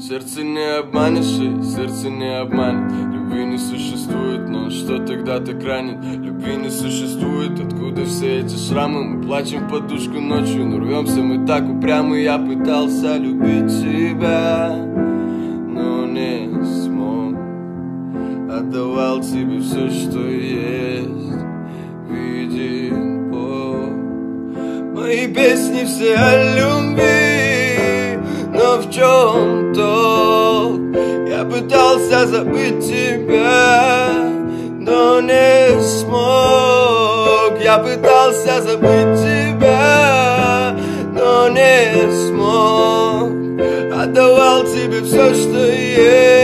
Сердце не обманешь и сердце не обманет. Любви не существует, но что тогда так ранит? Любви не существует, откуда все эти шрамы? Мы плачем в подушку ночью, но рвемся мы так упрямо. Я пытался любить тебя, но не смог. Отдавал тебе все, что есть. Видит Бог. Мои песни все о любви, но в чем толк? Я пытался забыть тебя, но не смог. Я пытался забыть тебя, но не смог. Отдавал тебе все, что есть.